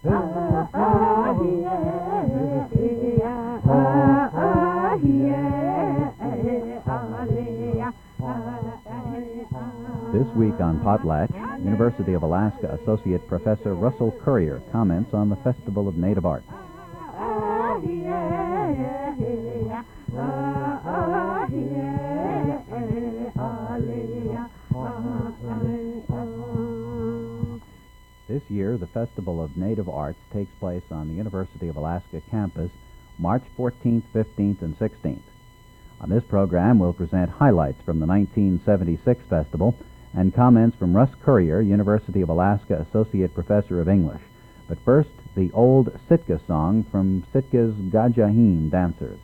This week on Potlatch, University of Alaska Associate Professor Russell Currier comments on the Festival of Native Arts. This year, the Festival of Native Arts takes place on the University of Alaska campus March 14th, 15th, and 16th. On this program, we'll present highlights from the 1976 festival and comments from Russ Currier, University of Alaska Associate Professor of English. But first, the old Sitka song from Sitka's Gajaheen dancers.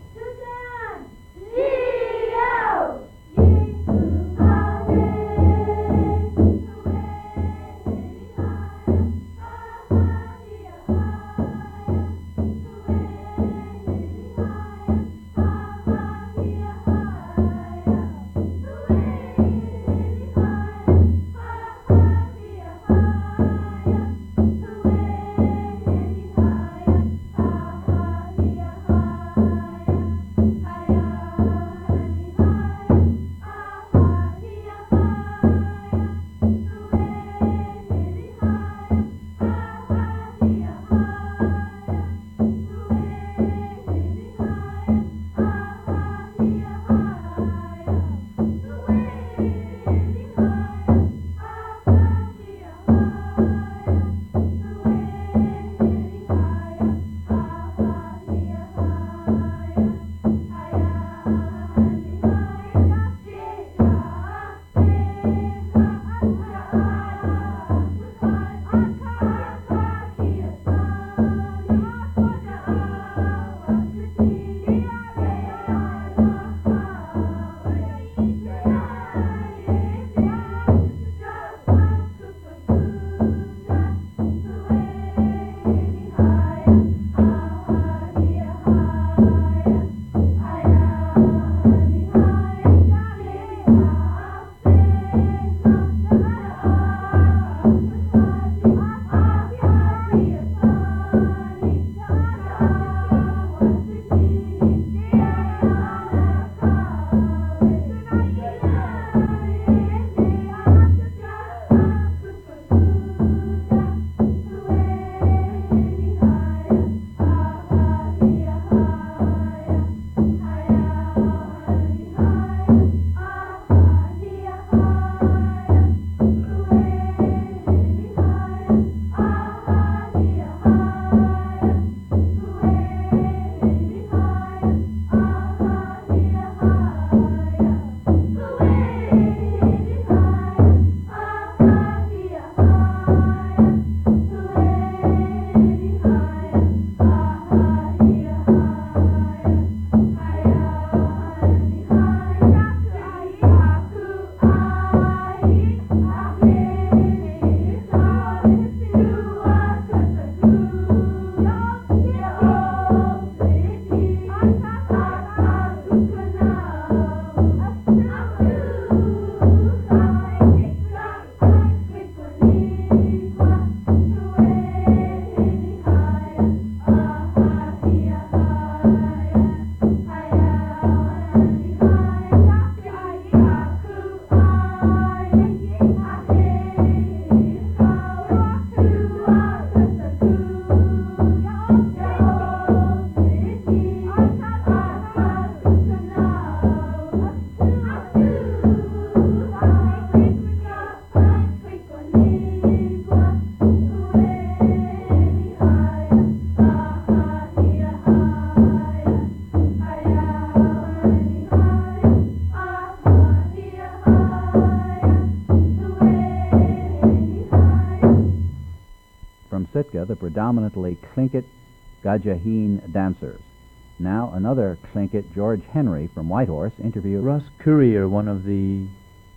Sitka, the predominantly Tlingit Gajaheen dancers. Now another Tlingit, George Henry from Whitehorse, interviewed Russ Currier, one of the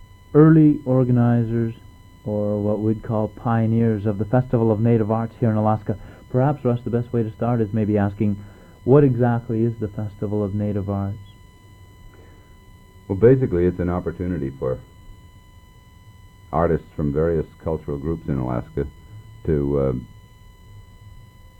early organizers, or what we'd call pioneers, of the Festival of Native Arts here in Alaska. Perhaps, Russ, the best way to start is maybe asking, what exactly is the Festival of Native Arts? Well, basically, it's an opportunity for artists from various cultural groups in Alaska to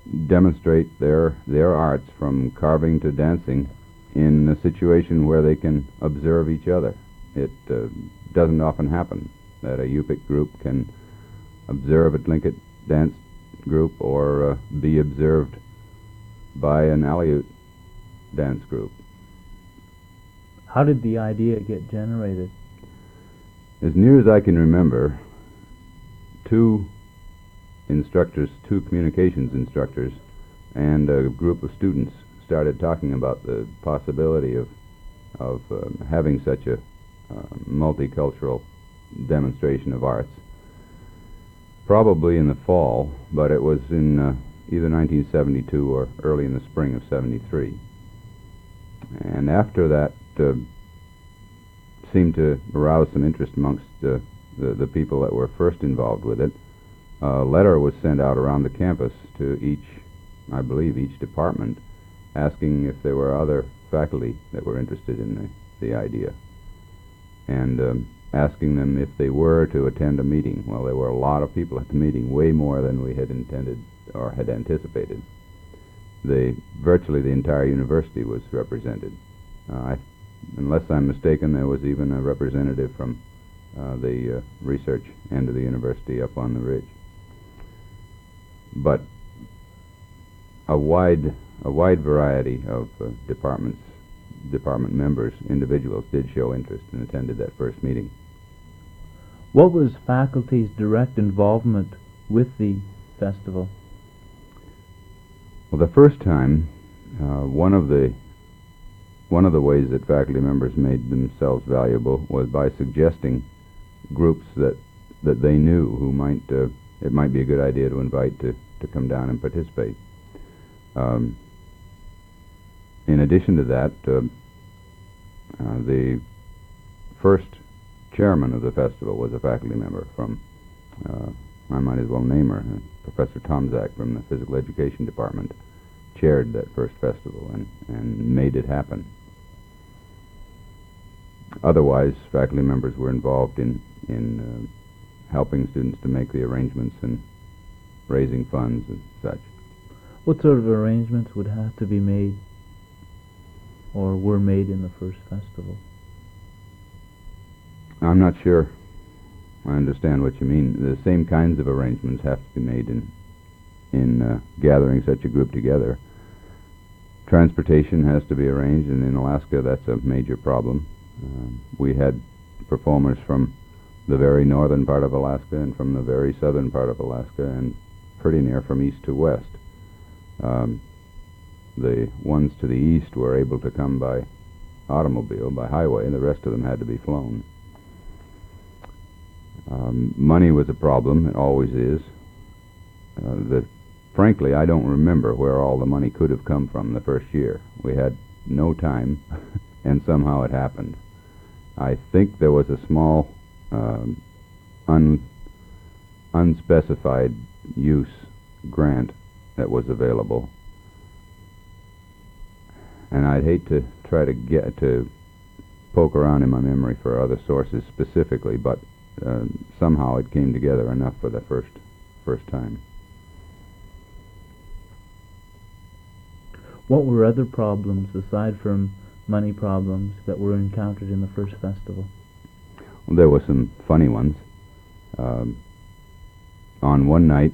demonstrate their arts from carving to dancing in a situation where they can observe each other. It doesn't often happen that a Yupik group can observe a Tlingit dance group or be observed by an Aleut dance group. How did the idea get generated? As near as I can remember, two communications instructors and a group of students started talking about the possibility of having such a multicultural demonstration of arts. Probably in the fall, but it was in either 1972 or early in the spring of 73. And after that seemed to arouse some interest amongst the people that were first involved with it. A letter was sent out around the campus to I believe each department, asking if there were other faculty that were interested in the idea, and asking them if they were to attend a meeting. Well, there were a lot of people at the meeting, way more than we had intended or had anticipated. Virtually the entire university was represented. Unless I'm mistaken, there was even a representative from the research end of the university up on the ridge. But a wide variety of department members, individuals, did show interest and attended that first meeting. What was faculty's direct involvement with the festival? Well, the first time, one of the ways that faculty members made themselves valuable was by suggesting groups that they knew who it might be a good idea to invite to come down and participate. In addition to that, the first chairman of the festival was a faculty member from, I might as well name her, Professor Tomzak from the Physical Education Department, chaired that first festival and made it happen. Otherwise, faculty members were involved in helping students to make the arrangements and raising funds and such. What sort of arrangements would have to be made or were made in the first festival? I'm not sure I understand what you mean. The same kinds of arrangements have to be made in gathering such a group together. Transportation has to be arranged, and in Alaska that's a major problem. We had performers from the very northern part of Alaska and from the very southern part of Alaska, and pretty near from east to west. The ones to the east were able to come by automobile, by highway, and the rest of them had to be flown. Money was a problem. It always is. Frankly, I don't remember where all the money could have come from the first year. We had no time, and somehow it happened. I think there was a small unspecified use grant that was available, and I'd hate to try to poke around in my memory for other sources specifically, but somehow it came together enough for the first time. What were other problems aside from money problems that were encountered in the first festival? Well, there were some funny ones. On one night,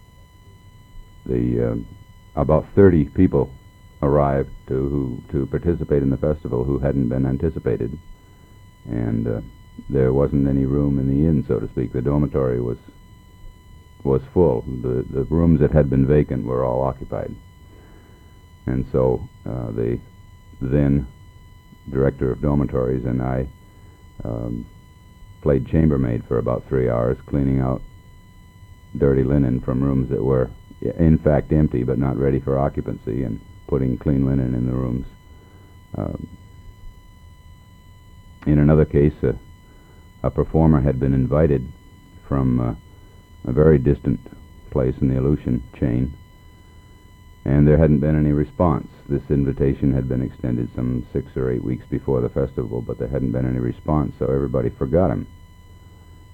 about 30 people arrived to participate in the festival who hadn't been anticipated, and there wasn't any room in the inn, so to speak. The dormitory was full. The rooms that had been vacant were all occupied, and so the then director of dormitories and I played chambermaid for about 3 hours, cleaning out dirty linen from rooms that were in fact empty but not ready for occupancy, and putting clean linen in the rooms. In another case, a performer had been invited from a very distant place in the Aleutian chain, and there hadn't been any response. This invitation had been extended some 6 or 8 weeks before the festival, but there hadn't been any response, so everybody forgot him.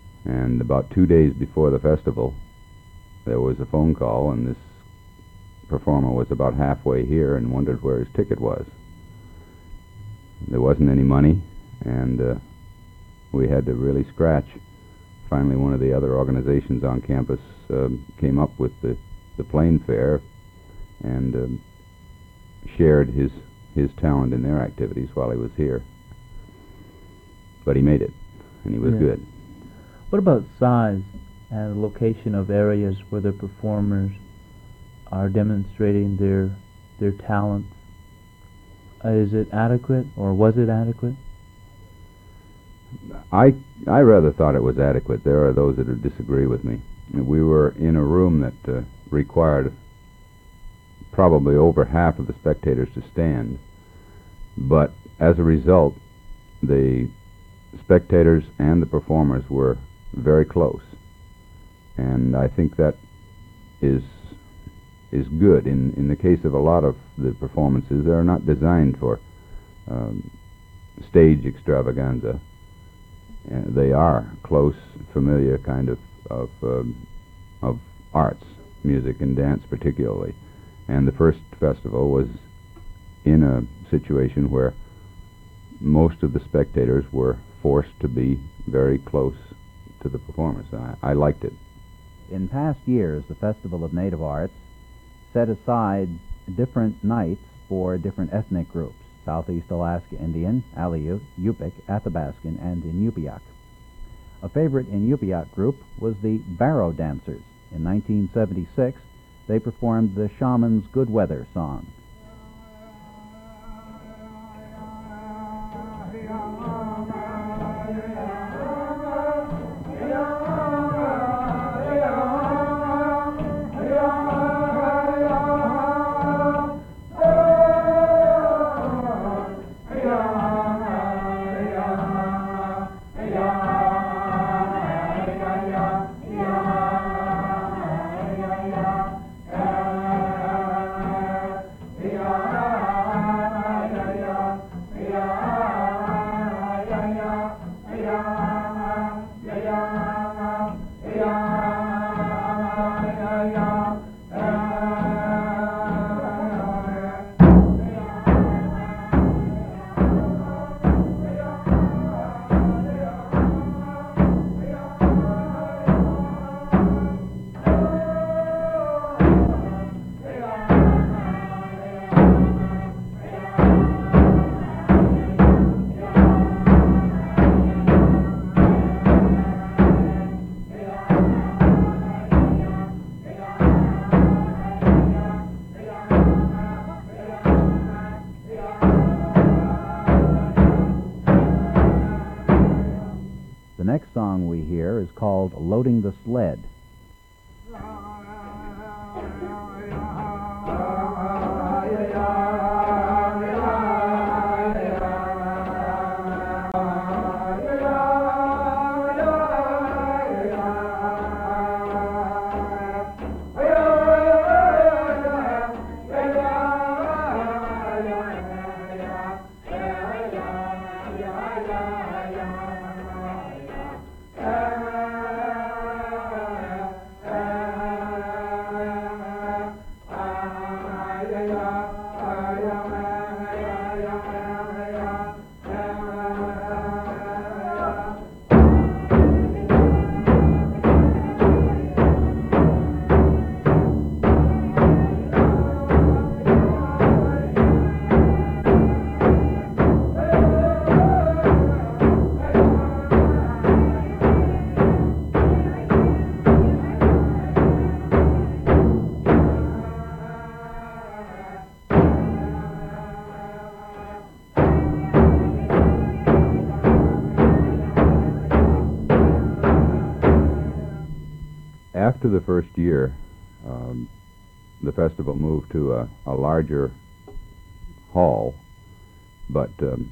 And about 2 days before the festival, there was a phone call, and this performer was about halfway here and wondered where his ticket was. There wasn't any money, and we had to really scratch. Finally, one of the other organizations on campus came up with the plane fare and shared his talent in their activities while he was here. But he made it, and he was good. What about size and location of areas where the performers are demonstrating their talent? Is it adequate, or was it adequate? I rather thought it was adequate. There are those that would disagree with me. We were in a room that required probably over half of the spectators to stand, but as a result, the spectators and the performers were very close, and I think that is good. In the case of a lot of the performances, they're not designed for stage extravaganza. They are close, familiar kind of arts, music and dance particularly. And the first festival was in a situation where most of the spectators were forced to be very close to the performers. I liked it. In past years, the Festival of Native Arts set aside different nights for different ethnic groups: Southeast Alaska Indian, Aleut, Yupik, Athabaskan, and Inupiaq. A favorite Inupiaq group was the Barrow Dancers. In 1976, they performed the Shaman's Good Weather song. The next song we hear is called Loading the Sled. After the first year, the festival moved to a larger hall, but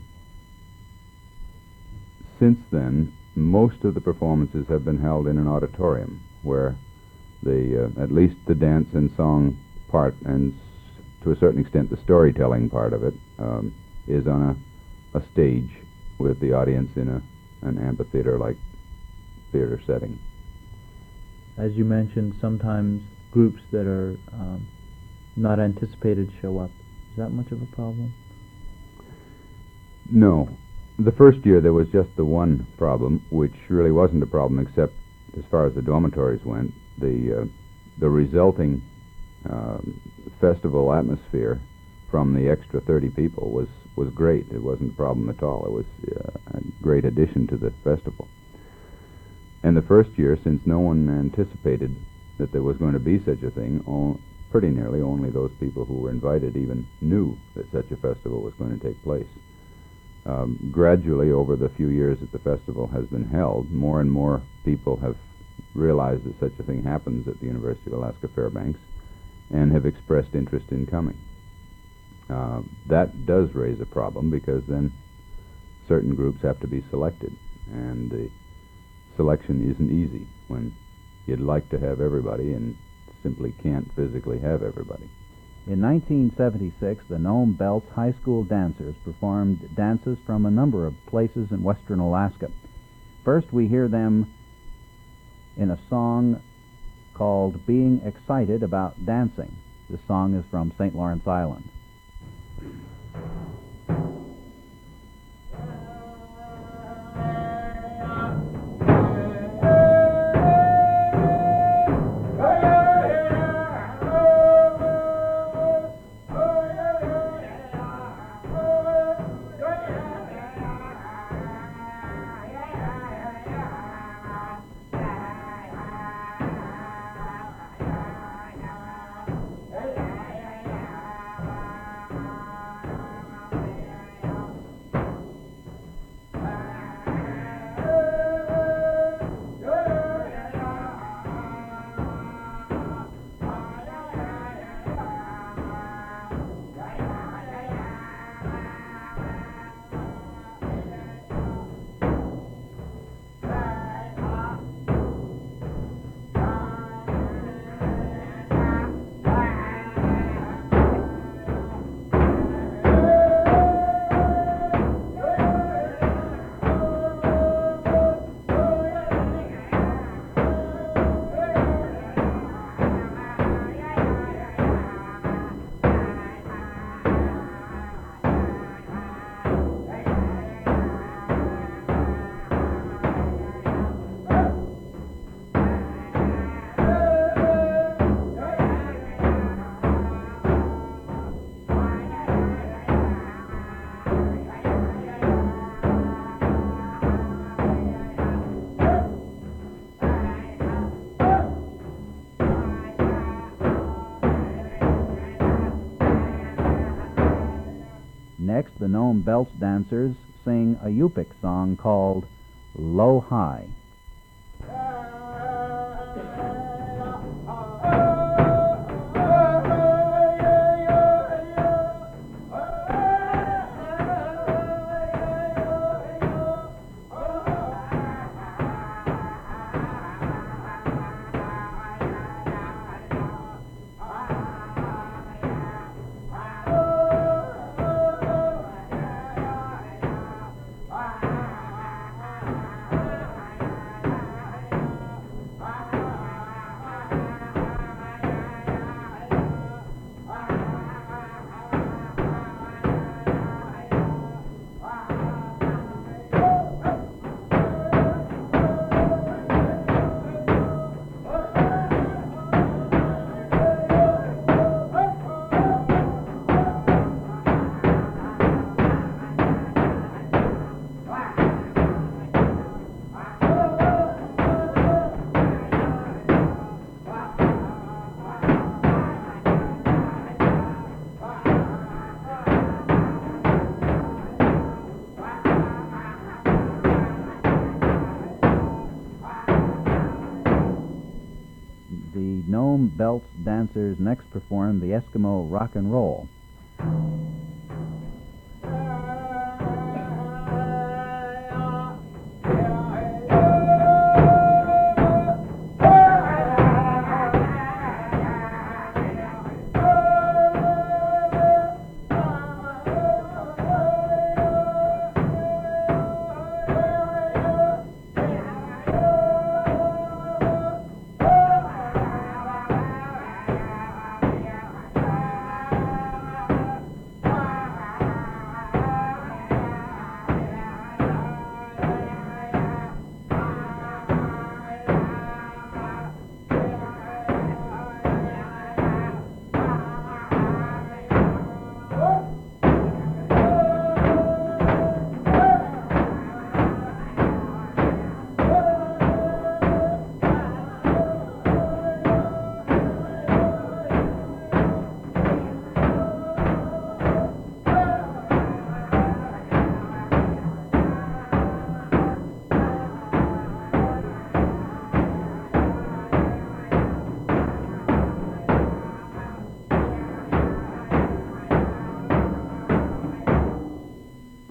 since then, most of the performances have been held in an auditorium where at least the dance and song part, and to a certain extent the storytelling part of it, is on a stage with the audience in an amphitheater-like theater setting. As you mentioned, sometimes groups that are not anticipated show up. Is that much of a problem? No. The first year there was just the one problem, which really wasn't a problem except as far as the dormitories went. The resulting festival atmosphere from the extra 30 people was great. It wasn't a problem at all. It was a great addition to the festival. And the first year, since no one anticipated that there was going to be such a thing, pretty nearly only those people who were invited even knew that such a festival was going to take place. Gradually, over the few years that the festival has been held, more and more people have realized that such a thing happens at the University of Alaska Fairbanks and have expressed interest in coming. That does raise a problem because then certain groups have to be selected, and the selection isn't easy when you'd like to have everybody and simply can't physically have everybody. In 1976, the Nome Belts High School dancers performed dances from a number of places in western Alaska. First, we hear them in a song called Being Excited About Dancing. This song is from St. Lawrence Island. Next, the Nome Belts dancers sing a Yupik song called Low High. The Nome Belts dancers next perform the Eskimo Rock and Roll.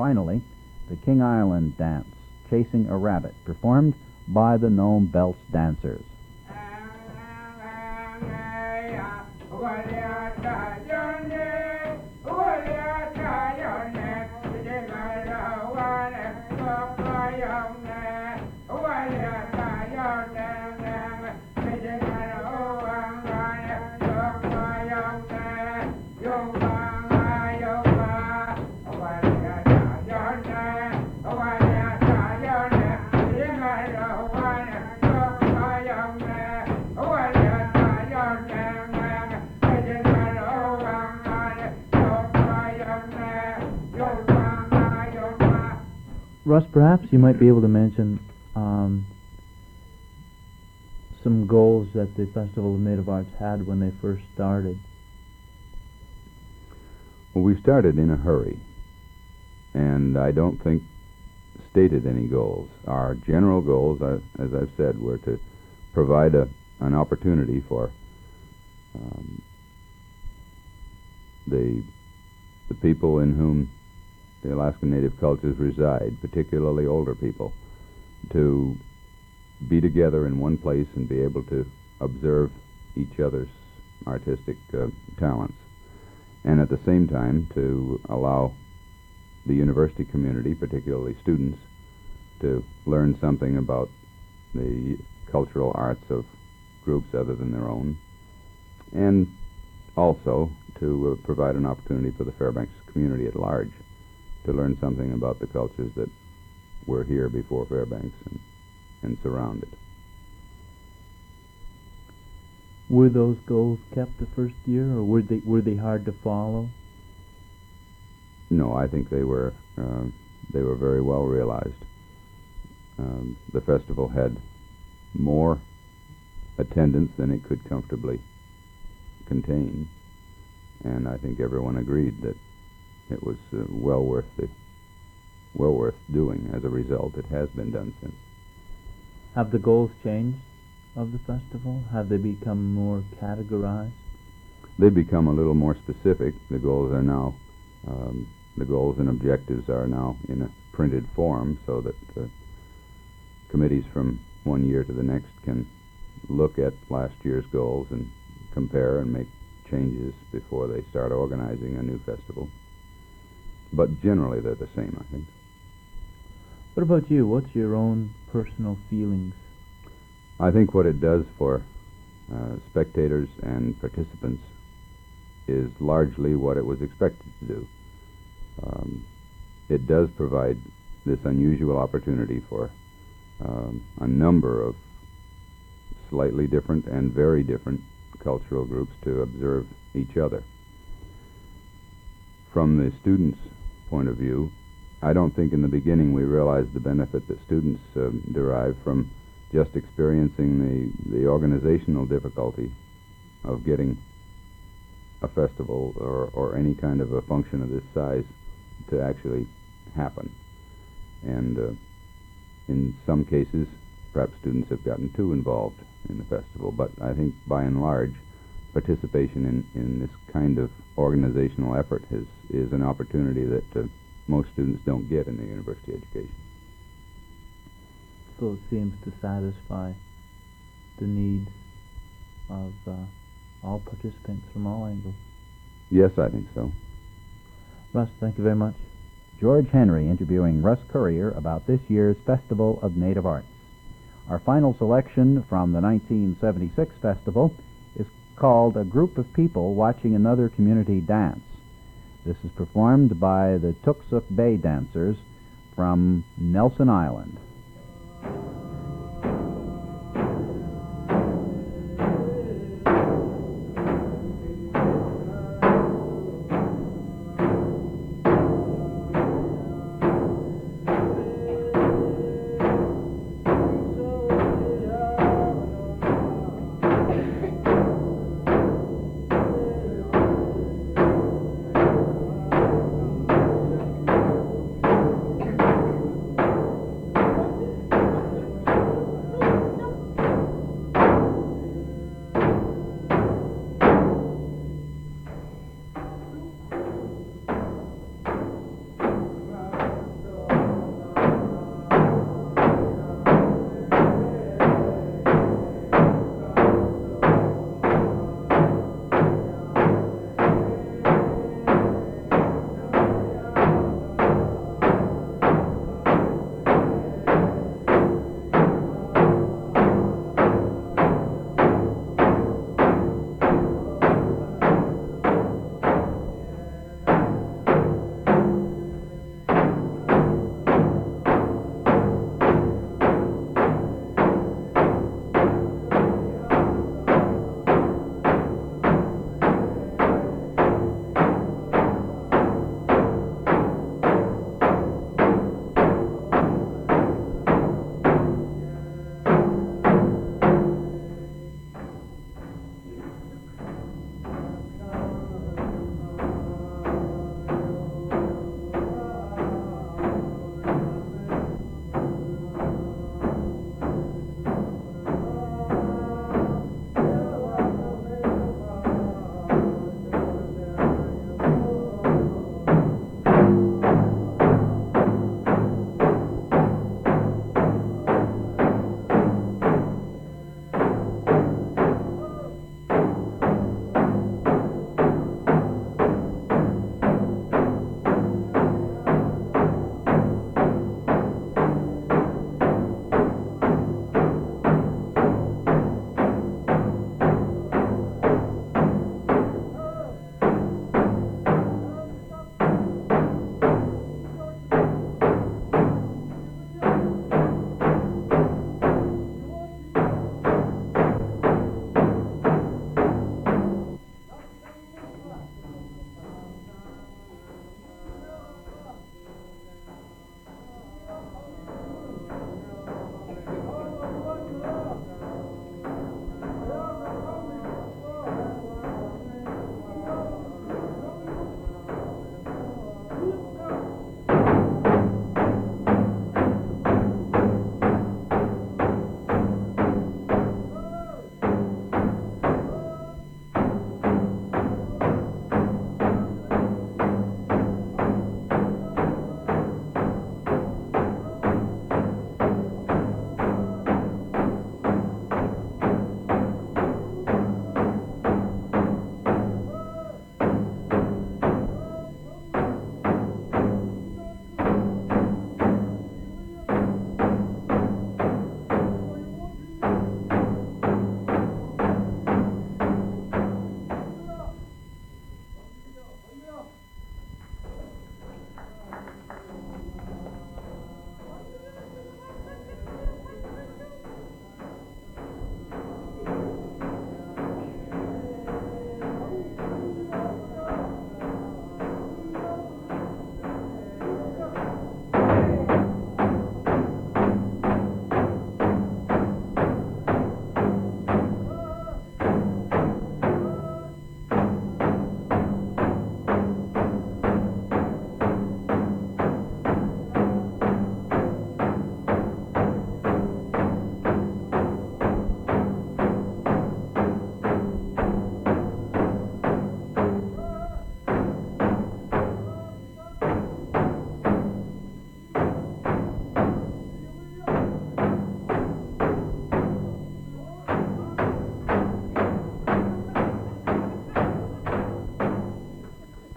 finally, the King Island dance, Chasing a Rabbit, performed by the Nome Belts Dancers. Russ, perhaps you might be able to mention some goals that the Festival of Native Arts had when they first started. Well, we started in a hurry, and I don't think stated any goals. Our general goals, as I've said, were to provide an opportunity for the people in whom the Alaskan Native cultures reside, particularly older people, to be together in one place and be able to observe each other's artistic talents, and at the same time to allow the university community, particularly students, to learn something about the cultural arts of groups other than their own, and also to provide an opportunity for the Fairbanks community at large to learn something about the cultures that were here before Fairbanks and surrounded. Were those goals kept the first year, or were they hard to follow? No, I think they were very well realized. The festival had more attendance than it could comfortably contain, and I think everyone agreed that it was well worth doing. As a result, it has been done since. Have the goals changed of the festival? Have they become more categorized? They've become a little more specific. The goals are now, the goals and objectives are now in a printed form, so that committees from one year to the next can look at last year's goals and compare and make changes before they start organizing a new festival. But generally they're the same, I think. What about you? What's your own personal feelings? I think what it does for spectators and participants is largely what it was expected to do. It does provide this unusual opportunity for a number of slightly different and very different cultural groups to observe each other. From the students' point of view, I don't think in the beginning we realized the benefit that students derive from just experiencing the organizational difficulty of getting a festival or any kind of a function of this size to actually happen. And in some cases, perhaps students have gotten too involved in the festival, but I think by and large, participation in this kind of organizational effort is an opportunity that most students don't get in their university education. So it seems to satisfy the needs of all participants from all angles. Yes, I think so. Russ, thank you very much. George Henry interviewing Russ Currier about this year's Festival of Native Arts. Our final selection from the 1976 festival is called A Group of People Watching Another Community Dance. This is performed by the Tooksuk Bay Dancers from Nelson Island.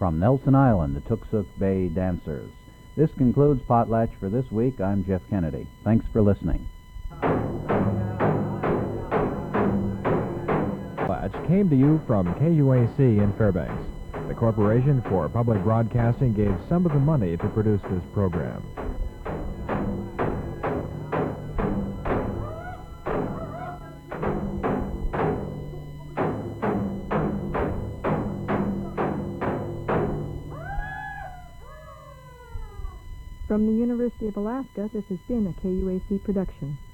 from Nelson Island, the Tooksuk Bay Dancers. This concludes Potlatch for this week. I'm Jeff Kennedy. Thanks for listening. Potlatch came to you from KUAC in Fairbanks. The Corporation for Public Broadcasting gave some of the money to produce this program. From the University of Alaska, this has been a KUAC production.